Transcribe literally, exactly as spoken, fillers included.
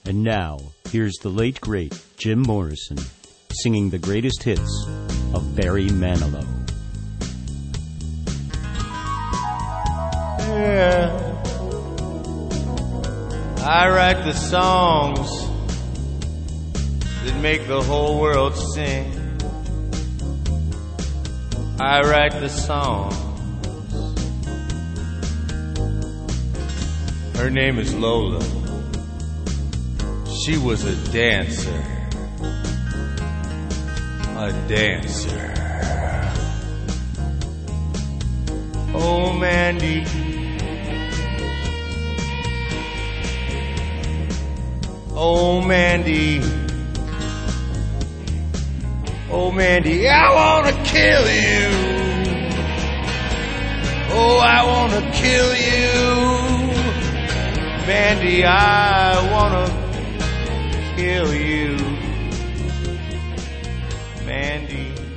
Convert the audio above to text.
And now, here's the late, great Jim Morrison singing the greatest hits of Barry Manilow. Yeah, I write the songs that make the whole world sing. I write the songs. Her name is Lola. She was a dancer. A dancer. Oh, Mandy. Oh, Mandy. Oh, Mandy, I wanna kill you. Oh, I wanna kill you. Mandy, I wanna kill you. Mandy.